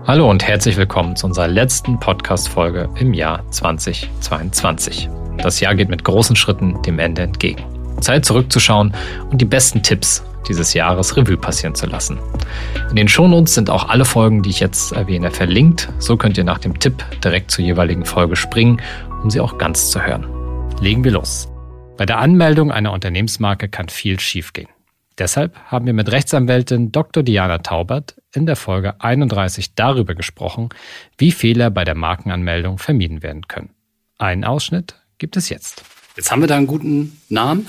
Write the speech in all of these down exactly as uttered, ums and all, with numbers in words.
Hallo und herzlich willkommen zu unserer letzten Podcast-Folge im Jahr zweitausendzweiundzwanzig. Das Jahr geht mit großen Schritten dem Ende entgegen. Zeit zurückzuschauen und die besten Tipps dieses Jahres Revue passieren zu lassen. In den Shownotes sind auch alle Folgen, die ich jetzt erwähne, verlinkt. So könnt ihr nach dem Tipp direkt zur jeweiligen Folge springen, um sie auch ganz zu hören. Legen wir los. Bei der Anmeldung einer Unternehmensmarke kann viel schiefgehen. Deshalb haben wir mit Rechtsanwältin Doktor Diana Taubert in der Folge einunddreißig darüber gesprochen, wie Fehler bei der Markenanmeldung vermieden werden können. Einen Ausschnitt gibt es jetzt. Jetzt haben wir da einen guten Namen.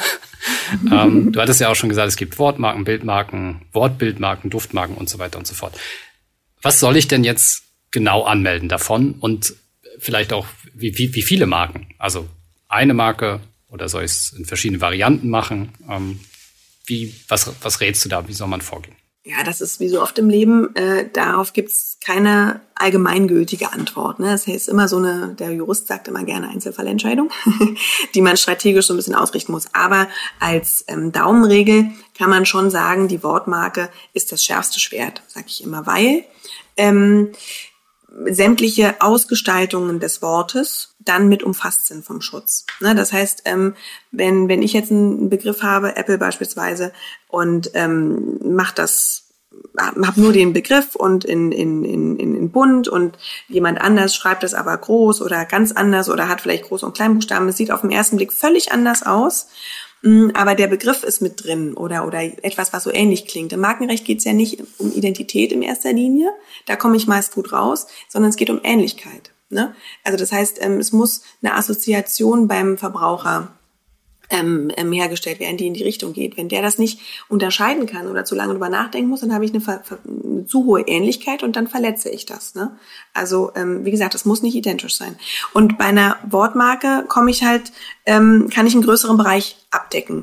ähm, du hattest ja auch schon gesagt, es gibt Wortmarken, Bildmarken, Wortbildmarken, Duftmarken und so weiter und so fort. Was soll ich denn jetzt genau anmelden davon und vielleicht auch wie, wie, wie viele Marken? Also eine Marke oder soll ich es in verschiedene Varianten machen? Ähm, wie, was, was rätst du da? Wie soll man vorgehen? Ja, das ist wie so oft im Leben, äh, darauf gibt's keine allgemeingültige Antwort. Ne? Das heißt immer so eine, der Jurist sagt immer gerne Einzelfallentscheidung, die man strategisch so ein bisschen ausrichten muss. Aber als ähm, Daumenregel kann man schon sagen, die Wortmarke ist das schärfste Schwert, sage ich immer, weil ähm, sämtliche Ausgestaltungen des Wortes dann mit umfasst sind vom Schutz. Ne, das heißt, ähm, wenn wenn ich jetzt einen Begriff habe, Apple beispielsweise, und ähm, mache das, habe nur den Begriff und in in in in bunt und jemand anders schreibt das aber groß oder ganz anders oder hat vielleicht Groß- und Kleinbuchstaben. Es sieht auf den ersten Blick völlig anders aus. Aber der Begriff ist mit drin oder oder etwas, was so ähnlich klingt. Im Markenrecht geht es ja nicht um Identität in erster Linie, da komme ich meist gut raus, sondern es geht um Ähnlichkeit. Ne? Also das heißt, es muss eine Assoziation beim Verbraucher ähm, hergestellt werden, die in die Richtung geht. Wenn der das nicht unterscheiden kann oder zu lange drüber nachdenken muss, dann habe ich eine, eine zu hohe Ähnlichkeit und dann verletze ich das. Ne? Also ähm, wie gesagt, das muss nicht identisch sein. Und bei einer Wortmarke komme ich halt, ähm, kann ich einen größeren Bereich abdecken.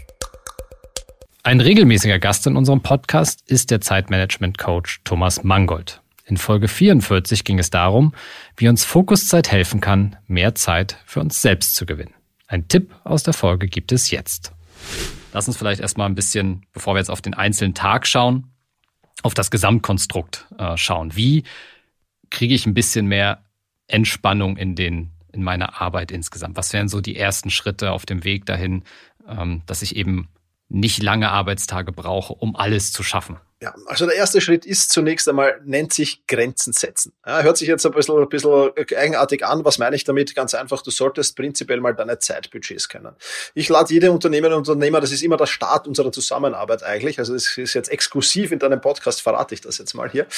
Ein regelmäßiger Gast in unserem Podcast ist der Zeitmanagement-Coach Thomas Mangold. In Folge vierundvierzig ging es darum, wie uns Fokuszeit helfen kann, mehr Zeit für uns selbst zu gewinnen. Ein Tipp aus der Folge gibt es jetzt. Lass uns vielleicht erstmal ein bisschen, bevor wir jetzt auf den einzelnen Tag schauen, auf das Gesamtkonstrukt äh, schauen. Wie kriege ich ein bisschen mehr Entspannung in den in meiner Arbeit insgesamt? Was wären so die ersten Schritte auf dem Weg dahin, ähm, dass ich eben nicht lange Arbeitstage brauche, um alles zu schaffen? Ja, also der erste Schritt ist zunächst einmal, nennt sich Grenzen setzen. Ja, hört sich jetzt ein bisschen, ein bisschen eigenartig an. Was meine ich damit? Ganz einfach, du solltest prinzipiell mal deine Zeitbudgets kennen. Ich lade jede Unternehmerin und Unternehmer, das ist immer der Start unserer Zusammenarbeit eigentlich. Also das ist jetzt exklusiv in deinem Podcast, verrate ich das jetzt mal hier.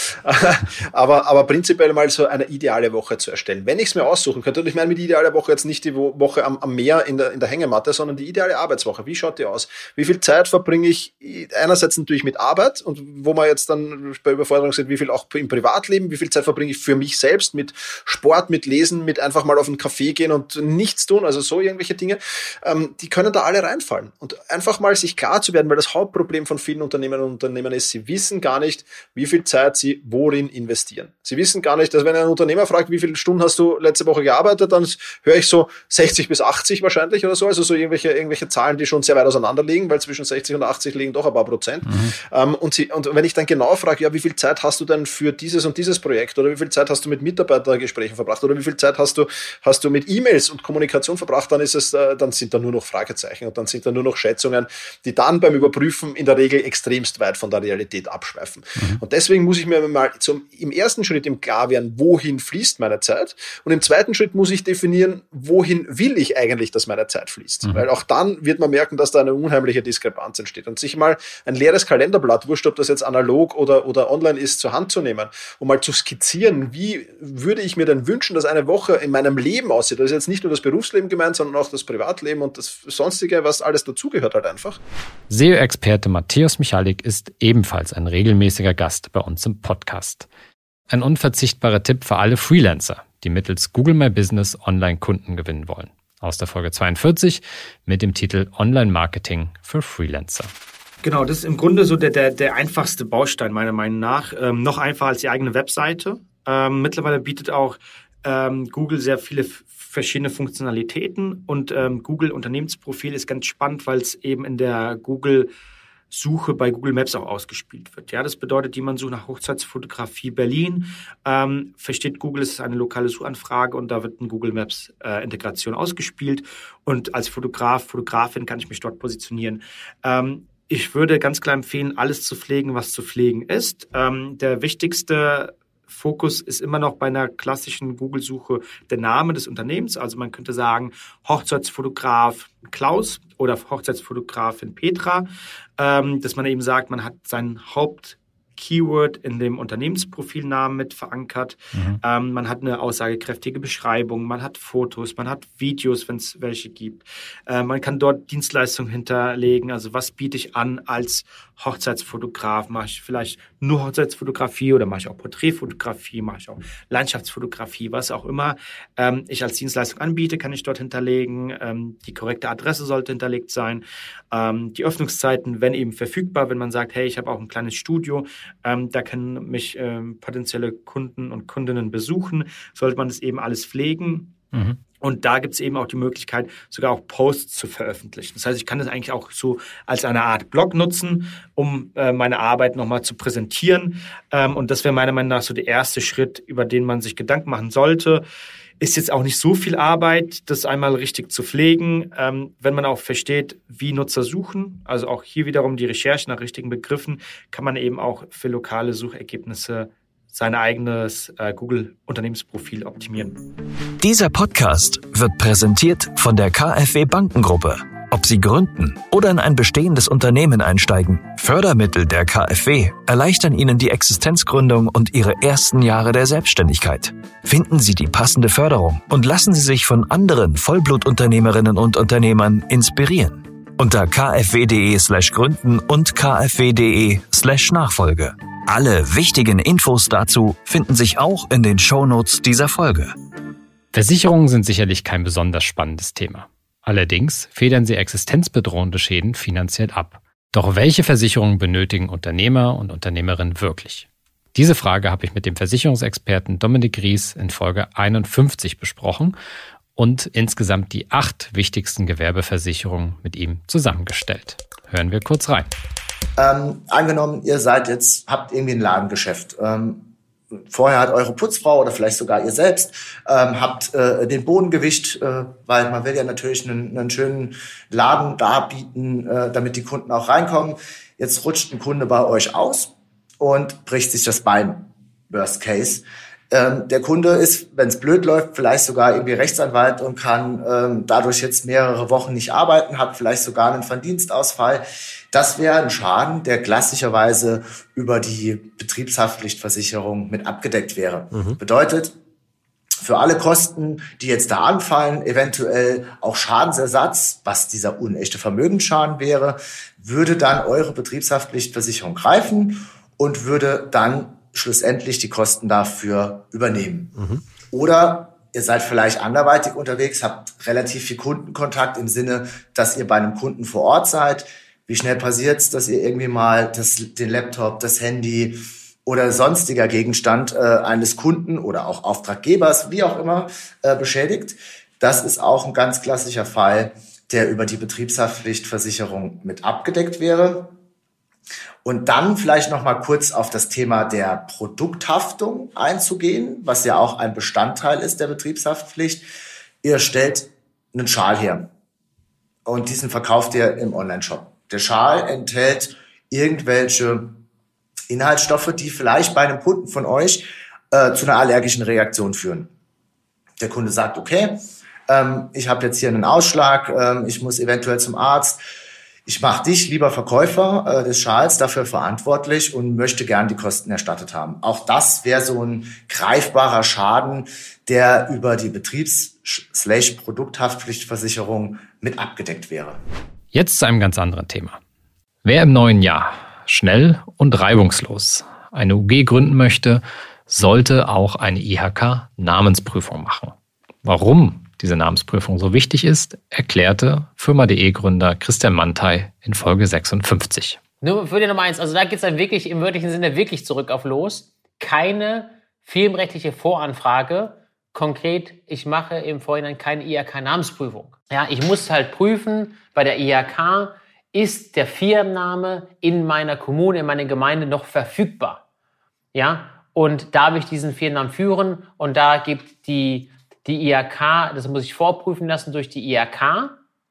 aber, aber prinzipiell mal so eine ideale Woche zu erstellen. Wenn ich es mir aussuchen könnte, und ich meine mit idealer Woche jetzt nicht die Woche am, am Meer in der, in der Hängematte, sondern die ideale Arbeitswoche. Wie schaut die aus? Wie viel Zeit verbringe ich einerseits natürlich mit Arbeit und wo man jetzt dann bei Überforderung sind, wie viel auch im Privatleben, wie viel Zeit verbringe ich für mich selbst mit Sport, mit Lesen, mit einfach mal auf einen Café gehen und nichts tun, also so irgendwelche Dinge, ähm, die können da alle reinfallen. Und einfach mal sich klar zu werden, weil das Hauptproblem von vielen Unternehmern und Unternehmern ist, sie wissen gar nicht, wie viel Zeit sie worin investieren. Sie wissen gar nicht, dass wenn ein Unternehmer fragt, wie viele Stunden hast du letzte Woche gearbeitet, dann höre ich so sechzig bis achtzig wahrscheinlich oder so, also so irgendwelche, irgendwelche Zahlen, die schon sehr weit auseinander liegen, weil zwischen sechzig und achtzig liegen doch ein paar Prozent. Mhm. Ähm, und, sie, und wenn ich dann genau frage, ja, wie viel Zeit hast du denn für dieses und dieses Projekt oder wie viel Zeit hast du mit Mitarbeitergesprächen verbracht oder wie viel Zeit hast du, hast du mit E-Mails und Kommunikation verbracht, dann ist es, äh, dann sind da nur noch Fragezeichen und dann sind da nur noch Schätzungen, die dann beim Überprüfen in der Regel extremst weit von der Realität abschweifen. Mhm. Und deswegen muss ich mir mal zum, im ersten Schritt im klar werden, wohin fließt meine Zeit, und im zweiten Schritt muss ich definieren, wohin will ich eigentlich, dass meine Zeit fließt. Mhm. Weil auch dann wird man merken, dass da eine unheimliche Diskrepanz entsteht. Und sich mal ein leeres Kalenderblatt, wurscht, ob das jetzt analog oder, oder online ist, zur Hand zu nehmen, um mal zu skizzieren, wie würde ich mir denn wünschen, dass eine Woche in meinem Leben aussieht. Das ist jetzt nicht nur das Berufsleben gemeint, sondern auch das Privatleben und das Sonstige, was alles dazugehört halt einfach. S E O-Experte Matthäus Michalik ist ebenfalls ein regelmäßiger Gast bei uns im Podcast. Ein unverzichtbarer Tipp für alle Freelancer, die mittels Google My Business Online-Kunden gewinnen wollen. Aus der Folge zweiundvierzig mit dem Titel Online-Marketing für Freelancer. Genau, das ist im Grunde so der, der, der einfachste Baustein meiner Meinung nach. Ähm, noch einfacher als die eigene Webseite. Ähm, mittlerweile bietet auch ähm, Google sehr viele f- verschiedene Funktionalitäten und ähm, Google Unternehmensprofil ist ganz spannend, weil es eben in der Google Suche bei Google Maps auch ausgespielt wird. Ja, das bedeutet, jemand sucht nach Hochzeitsfotografie Berlin, ähm, versteht Google, es ist eine lokale Suchanfrage und da wird eine Google Maps äh, Integration ausgespielt und als Fotograf, Fotografin kann ich mich dort positionieren. Ähm, ich würde ganz klar empfehlen, alles zu pflegen, was zu pflegen ist. Ähm, der wichtigste Fokus ist immer noch bei einer klassischen Google-Suche der Name des Unternehmens. Also man könnte sagen, Hochzeitsfotograf Klaus oder Hochzeitsfotografin Petra, ähm, dass man eben sagt, man hat seinen Haupt-Keyword in dem Unternehmensprofilnamen mit verankert. Mhm. Ähm, man hat eine aussagekräftige Beschreibung, man hat Fotos, man hat Videos, wenn es welche gibt. Äh, man kann dort Dienstleistungen hinterlegen. Also was biete ich an als Hochzeitsfotograf? Mache ich vielleicht nur Hochzeitsfotografie oder mache ich auch Porträtfotografie, mache ich auch Landschaftsfotografie, was auch immer ähm, ich als Dienstleistung anbiete, kann ich dort hinterlegen. Ähm, die korrekte Adresse sollte hinterlegt sein. Ähm, die Öffnungszeiten, wenn eben verfügbar, wenn man sagt, hey, ich habe auch ein kleines Studio, ähm, da können mich ähm, potenzielle Kunden und Kundinnen besuchen, sollte man das eben alles pflegen. Mhm. Und da gibt es eben auch die Möglichkeit, sogar auch Posts zu veröffentlichen. Das heißt, ich kann das eigentlich auch so als eine Art Blog nutzen, um äh, meine Arbeit nochmal zu präsentieren. Ähm, und das wäre meiner Meinung nach so der erste Schritt, über den man sich Gedanken machen sollte. Ist jetzt auch nicht so viel Arbeit, das einmal richtig zu pflegen, ähm, wenn man auch versteht, wie Nutzer suchen. Also auch hier wiederum die Recherche nach richtigen Begriffen, kann man eben auch für lokale Suchergebnisse sein eigenes äh, Google-Unternehmensprofil optimieren. Dieser Podcast wird präsentiert von der K f W Bankengruppe. Ob Sie gründen oder in ein bestehendes Unternehmen einsteigen, Fördermittel der K f W erleichtern Ihnen die Existenzgründung und Ihre ersten Jahre der Selbstständigkeit. Finden Sie die passende Förderung und lassen Sie sich von anderen Vollblutunternehmerinnen und Unternehmern inspirieren. Unter kfw.de slash gründen und kfw.de slash Nachfolge. Alle wichtigen Infos dazu finden sich auch in den Shownotes dieser Folge. Versicherungen sind sicherlich kein besonders spannendes Thema. Allerdings federn sie existenzbedrohende Schäden finanziell ab. Doch welche Versicherungen benötigen Unternehmer und Unternehmerinnen wirklich? Diese Frage habe ich mit dem Versicherungsexperten Dominik Ries in Folge einundfünfzig besprochen und insgesamt die acht wichtigsten Gewerbeversicherungen mit ihm zusammengestellt. Hören wir kurz rein. Ähm, angenommen, ihr seid jetzt, habt irgendwie ein Ladengeschäft. Ähm, vorher hat eure Putzfrau oder vielleicht sogar ihr selbst, ähm, habt äh, den Boden gewischt, äh, weil man will ja natürlich einen, einen schönen Laden darbieten, äh, damit die Kunden auch reinkommen. Jetzt rutscht ein Kunde bei euch aus und bricht sich das Bein. Worst case. Ähm, der Kunde ist, wenn es blöd läuft, vielleicht sogar irgendwie Rechtsanwalt und kann ähm, dadurch jetzt mehrere Wochen nicht arbeiten, hat vielleicht sogar einen Verdienstausfall. Das wäre ein Schaden, der klassischerweise über die Betriebshaftpflichtversicherung mit abgedeckt wäre. Mhm. Bedeutet, für alle Kosten, die jetzt da anfallen, eventuell auch Schadensersatz, was dieser unechte Vermögensschaden wäre, würde dann eure Betriebshaftpflichtversicherung greifen und würde dann schlussendlich die Kosten dafür übernehmen. Mhm. Oder ihr seid vielleicht anderweitig unterwegs, habt relativ viel Kundenkontakt im Sinne, dass ihr bei einem Kunden vor Ort seid. Wie schnell passiert es, dass ihr irgendwie mal das, den Laptop, das Handy oder sonstiger Gegenstand äh, eines Kunden oder auch Auftraggebers, wie auch immer, äh, beschädigt? Das ist auch ein ganz klassischer Fall, der über die Betriebshaftpflichtversicherung mit abgedeckt wäre. Und dann vielleicht noch mal kurz auf das Thema der Produkthaftung einzugehen, was ja auch ein Bestandteil ist der Betriebshaftpflicht. Ihr stellt einen Schal her und diesen verkauft ihr im Onlineshop. Der Schal enthält irgendwelche Inhaltsstoffe, die vielleicht bei einem Kunden von euch äh, zu einer allergischen Reaktion führen. Der Kunde sagt, okay, ähm, ich habe jetzt hier einen Ausschlag, ähm, ich muss eventuell zum Arzt. Ich mache dich, lieber Verkäufer äh, des Schals, dafür verantwortlich und möchte gern die Kosten erstattet haben. Auch das wäre so ein greifbarer Schaden, der über die Betriebs-Produkthaftpflichtversicherung mit abgedeckt wäre. Jetzt zu einem ganz anderen Thema. Wer im neuen Jahr schnell und reibungslos eine U G gründen möchte, sollte auch eine I H K-Namensprüfung machen. Warum diese Namensprüfung so wichtig ist, erklärte Firma.de-Gründer Christian Mantei in Folge sechsundfünfzig. Nur für die Nummer eins, also da geht es dann wirklich im wörtlichen Sinne wirklich zurück auf los. Keine firmenrechtliche Voranfrage. Konkret, ich mache im Vorhinein keine I H K-Namensprüfung. Ja, ich muss halt prüfen bei der I H K, ist der Firmenname in meiner Kommune, in meiner Gemeinde noch verfügbar? Ja, und darf ich diesen Firmennamen führen? Und da gibt die, die I H K, das muss ich vorprüfen lassen durch die I H K.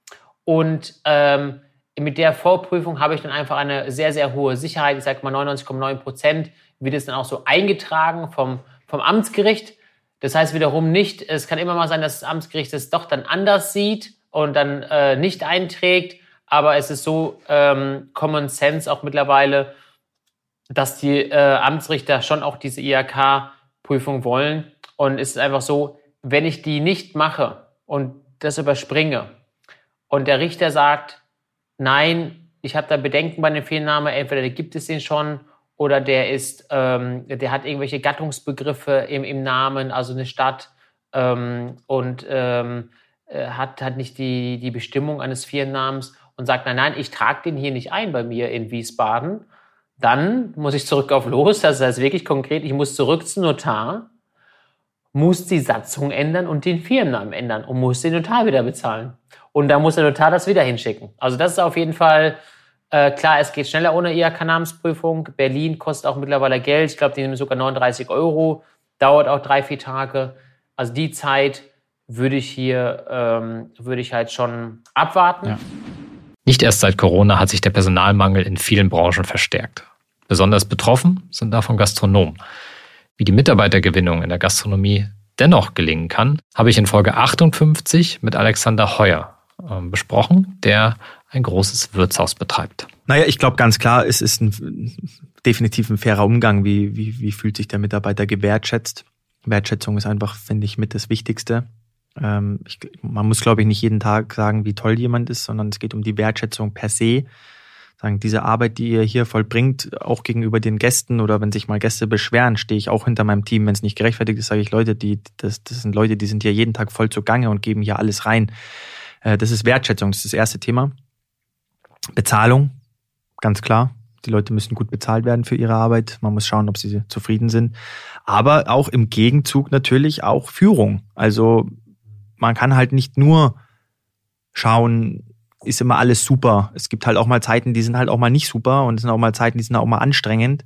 Und ähm, mit der Vorprüfung habe ich dann einfach eine sehr, sehr hohe Sicherheit. Ich sage mal neunundneunzig Komma neun Prozent wird es dann auch so eingetragen vom, vom Amtsgericht. Das heißt wiederum nicht, es kann immer mal sein, dass das Amtsgericht es doch dann anders sieht und dann äh, nicht einträgt. Aber es ist so ähm, Common Sense auch mittlerweile, dass die äh, Amtsrichter schon auch diese I H K-Prüfung wollen. Und es ist einfach so, wenn ich die nicht mache und das überspringe und der Richter sagt, nein, ich habe da Bedenken bei dem Firmennamen, entweder gibt es den schon oder der ist, ähm, der hat irgendwelche Gattungsbegriffe im, im Namen, also eine Stadt ähm, und ähm, hat, hat nicht die, die Bestimmung eines Firmennamens und sagt, nein, nein, ich trage den hier nicht ein bei mir in Wiesbaden, dann muss ich zurück auf Los, das heißt wirklich konkret, ich muss zurück zum Notar, muss die Satzung ändern und den Firmennamen ändern und muss den Notar wieder bezahlen. Und da muss der Notar das wieder hinschicken. Also das ist auf jeden Fall, äh, klar, es geht schneller ohne I H K-Namensprüfung. Berlin kostet auch mittlerweile Geld, ich glaube, die nehmen sogar neununddreißig Euro, dauert auch drei, vier Tage. Also die Zeit würde ich hier, ähm, würde ich halt schon abwarten. Ja. Nicht erst seit Corona hat sich der Personalmangel in vielen Branchen verstärkt. Besonders betroffen sind davon Gastronomen. Wie die Mitarbeitergewinnung in der Gastronomie dennoch gelingen kann, habe ich in Folge achtundfünfzig mit Alexander Heuer äh, besprochen, der ein großes Wirtshaus betreibt. Naja, ich glaube ganz klar, es ist ein, definitiv ein fairer Umgang. Wie, wie, wie fühlt sich der Mitarbeiter gewertschätzt? Wertschätzung ist einfach, finde ich, mit das Wichtigste. Ähm, ich, man muss, glaube ich, nicht jeden Tag sagen, wie toll jemand ist, sondern es geht um die Wertschätzung per se. Sagen, diese Arbeit, die ihr hier vollbringt, auch gegenüber den Gästen oder wenn sich mal Gäste beschweren, stehe ich auch hinter meinem Team. Wenn es nicht gerechtfertigt ist, sage ich, Leute, die, das, das sind Leute, die sind hier jeden Tag voll zugange und geben hier alles rein. Äh, das ist Wertschätzung, das ist das erste Thema. Bezahlung, ganz klar. Die Leute müssen gut bezahlt werden für ihre Arbeit. Man muss schauen, ob sie zufrieden sind. Aber auch im Gegenzug natürlich auch Führung. Also man kann halt nicht nur schauen, ist immer alles super. Es gibt halt auch mal Zeiten, die sind halt auch mal nicht super und es sind auch mal Zeiten, die sind auch mal anstrengend.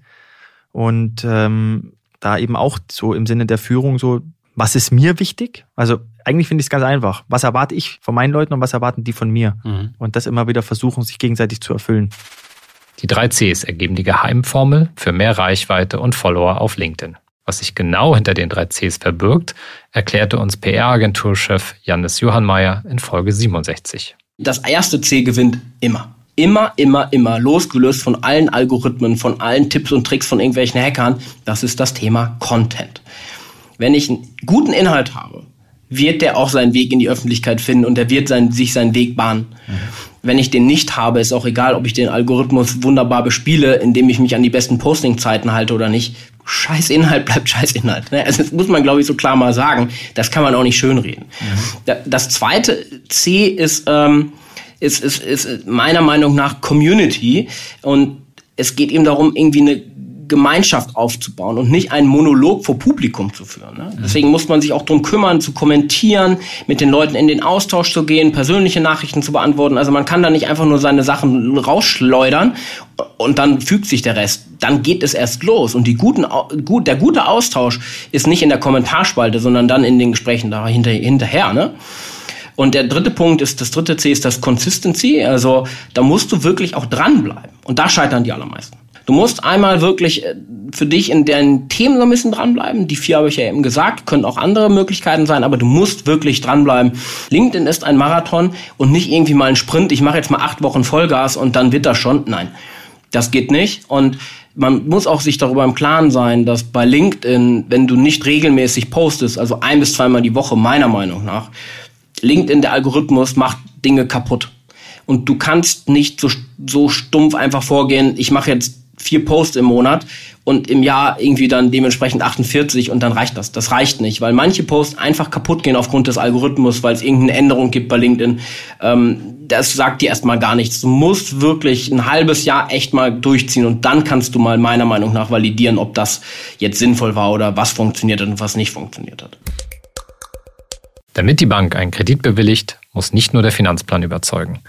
Und ähm, da eben auch so im Sinne der Führung so, was ist mir wichtig? Also eigentlich finde ich es ganz einfach. Was erwarte ich von meinen Leuten und was erwarten die von mir? Mhm. Und das immer wieder versuchen, sich gegenseitig zu erfüllen. Die drei Cs ergeben die Geheimformel für mehr Reichweite und Follower auf LinkedIn. Was sich genau hinter den drei Cs verbirgt, erklärte uns P R-Agenturchef Jannis Johannmeier in Folge siebenundsechzig. Das erste C gewinnt immer. Immer, immer, immer. Losgelöst von allen Algorithmen, von allen Tipps und Tricks von irgendwelchen Hackern. Das ist das Thema Content. Wenn ich einen guten Inhalt habe, wird der auch seinen Weg in die Öffentlichkeit finden und der wird sein, sich seinen Weg bahnen. Mhm. Wenn ich den nicht habe, ist auch egal, ob ich den Algorithmus wunderbar bespiele, indem ich mich an die besten Posting-Zeiten halte oder nicht. Scheiß Inhalt bleibt scheiß Inhalt. Also das muss man, glaube ich, so klar mal sagen. Das kann man auch nicht schönreden. Mhm. Das zweite C ist, ähm, ist, ist, ist meiner Meinung nach Community. Und es geht eben darum, irgendwie eine Gemeinschaft aufzubauen und nicht einen Monolog vor Publikum zu führen. Ne? Mhm. Deswegen muss man sich auch darum kümmern, zu kommentieren, mit den Leuten in den Austausch zu gehen, persönliche Nachrichten zu beantworten. Also man kann da nicht einfach nur seine Sachen rausschleudern und dann fügt sich der Rest. Dann geht es erst los. Und die guten, gut, der gute Austausch ist nicht in der Kommentarspalte, sondern dann in den Gesprächen da hinter, hinterher. Ne? Und der dritte Punkt ist, das dritte C ist das Consistency. Also da musst du wirklich auch dranbleiben. Und da scheitern die allermeisten. Du musst einmal wirklich für dich in deinen Themen so ein bisschen dranbleiben. Die vier habe ich ja eben gesagt, können auch andere Möglichkeiten sein, aber du musst wirklich dranbleiben. LinkedIn ist ein Marathon und nicht irgendwie mal ein Sprint. Ich mache jetzt mal acht Wochen Vollgas und dann wird das schon. Nein, das geht nicht. Und man muss auch sich darüber im Klaren sein, dass bei LinkedIn, wenn du nicht regelmäßig postest, also ein bis zweimal die Woche meiner Meinung nach, LinkedIn, der Algorithmus, macht Dinge kaputt. Und du kannst nicht so, so stumpf einfach vorgehen, ich mache jetzt vier Posts im Monat und im Jahr irgendwie dann dementsprechend achtundvierzig und dann reicht das. Das reicht nicht, weil manche Posts einfach kaputt gehen aufgrund des Algorithmus, weil es irgendeine Änderung gibt bei LinkedIn. Ähm, das sagt dir erstmal gar nichts. Du musst wirklich ein halbes Jahr echt mal durchziehen und dann kannst du mal meiner Meinung nach validieren, ob das jetzt sinnvoll war oder was funktioniert hat und was nicht funktioniert hat. Damit die Bank einen Kredit bewilligt, muss nicht nur der Finanzplan überzeugen.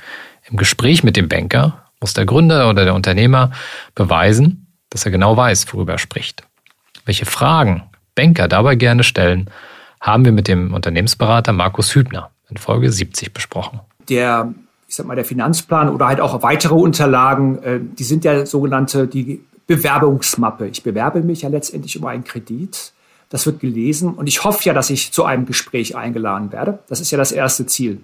Im Gespräch mit dem Banker muss der Gründer oder der Unternehmer beweisen, dass er genau weiß, worüber er spricht. Welche Fragen Banker dabei gerne stellen, haben wir mit dem Unternehmensberater Markus Hübner in Folge siebzig besprochen. Der, ich sag mal, der Finanzplan oder halt auch weitere Unterlagen, die sind ja sogenannte die Bewerbungsmappe. Ich bewerbe mich ja letztendlich um einen Kredit. Das wird gelesen und ich hoffe ja, dass ich zu einem Gespräch eingeladen werde. Das ist ja das erste Ziel.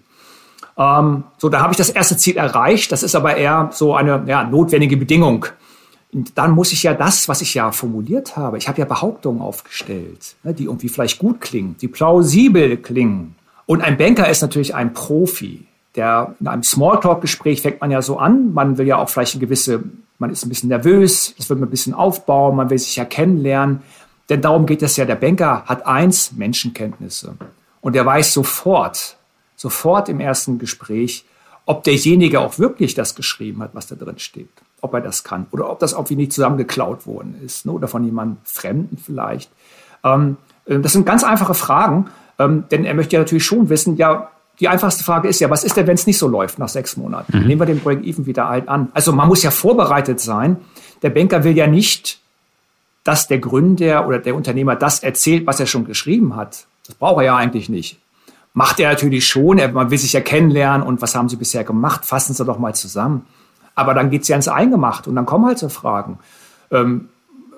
Ähm, so, da habe ich das erste Ziel erreicht. Das ist aber eher so eine ja, notwendige Bedingung. Und dann muss ich ja das, was ich ja formuliert habe, ich habe ja Behauptungen aufgestellt, ne, die irgendwie vielleicht gut klingen, die plausibel klingen. Und ein Banker ist natürlich ein Profi. Der in einem Smalltalk-Gespräch fängt man ja so an. Man will ja auch vielleicht eine gewisse, man ist ein bisschen nervös, das will man ein bisschen aufbauen, man will sich ja kennenlernen. Denn darum geht es ja. Der Banker hat eins, Menschenkenntnisse. Und er weiß sofort, sofort im ersten Gespräch, ob derjenige auch wirklich das geschrieben hat, was da drin steht. Ob er das kann. Oder ob das irgendwie nicht zusammengeklaut worden ist. Ne? Oder von jemandem Fremden vielleicht. Ähm, das sind ganz einfache Fragen. Ähm, denn er möchte ja natürlich schon wissen, ja, die einfachste Frage ist ja, was ist denn, wenn es nicht so läuft nach sechs Monaten? Mhm. Nehmen wir den Break-Even wieder halt an. Also man muss ja vorbereitet sein. Der Banker will ja nicht, dass der Gründer oder der Unternehmer das erzählt, was er schon geschrieben hat. Das braucht er ja eigentlich nicht. Macht er natürlich schon, er, man will sich ja kennenlernen und was haben Sie bisher gemacht, fassen Sie doch mal zusammen. Aber dann geht's ja ins Eingemachte und dann kommen halt so Fragen. Ähm,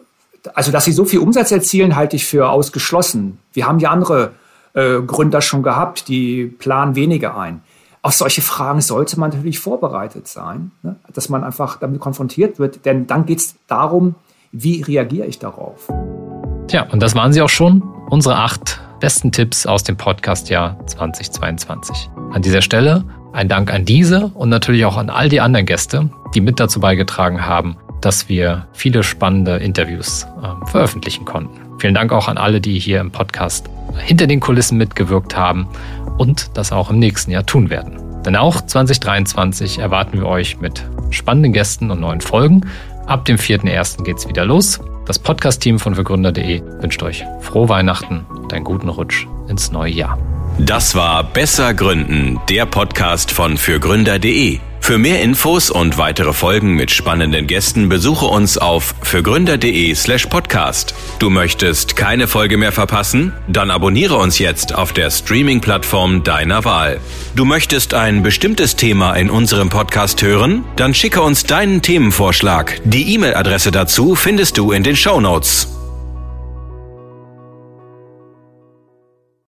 also, dass Sie so viel Umsatz erzielen, halte ich für ausgeschlossen. Wir haben ja andere äh, Gründer schon gehabt, die planen weniger ein. Auf solche Fragen sollte man natürlich vorbereitet sein, ne? Dass man einfach damit konfrontiert wird, denn dann geht's darum, wie reagiere ich darauf? Tja, und das waren sie auch schon, unsere acht besten Tipps aus dem Podcast-Jahr zweitausendzweiundzwanzig. An dieser Stelle ein Dank an diese und natürlich auch an all die anderen Gäste, die mit dazu beigetragen haben, dass wir viele spannende Interviews äh, veröffentlichen konnten. Vielen Dank auch an alle, die hier im Podcast hinter den Kulissen mitgewirkt haben und das auch im nächsten Jahr tun werden. Denn auch zwanzig dreiundzwanzig erwarten wir euch mit spannenden Gästen und neuen Folgen. Ab dem vierten ersten geht's wieder los. Das Podcast-Team von fürgründer punkt de wünscht euch frohe Weihnachten und einen guten Rutsch ins neue Jahr. Das war Besser Gründen, der Podcast von fürgründer punkt de. Für mehr Infos und weitere Folgen mit spannenden Gästen besuche uns auf fürgründer punkt de slash podcast. Du möchtest keine Folge mehr verpassen? Dann abonniere uns jetzt auf der Streaming-Plattform deiner Wahl. Du möchtest ein bestimmtes Thema in unserem Podcast hören? Dann schicke uns deinen Themenvorschlag. Die E-Mail-Adresse dazu findest du in den Shownotes.